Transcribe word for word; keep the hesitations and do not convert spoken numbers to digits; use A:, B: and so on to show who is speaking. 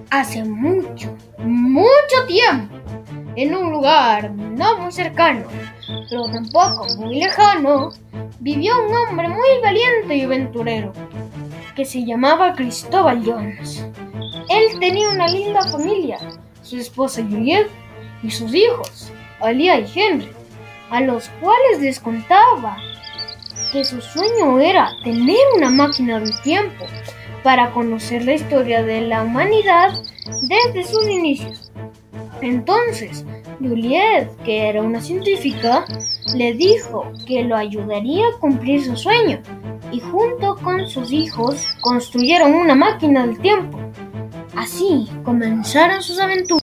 A: Hace mucho, mucho tiempo, en un lugar no muy cercano, pero tampoco muy lejano, vivió un hombre muy valiente y aventurero, que se llamaba Cristóbal Jones. Él tenía una linda familia, su esposa Juliette y sus hijos, Alia y Henry, a los cuales les contaba que su sueño era tener una máquina del tiempo para conocer la historia de la humanidad desde sus inicios. Entonces, Juliette, que era una científica, le dijo que lo ayudaría a cumplir su sueño y junto con sus hijos construyeron una máquina del tiempo. Así comenzaron sus aventuras.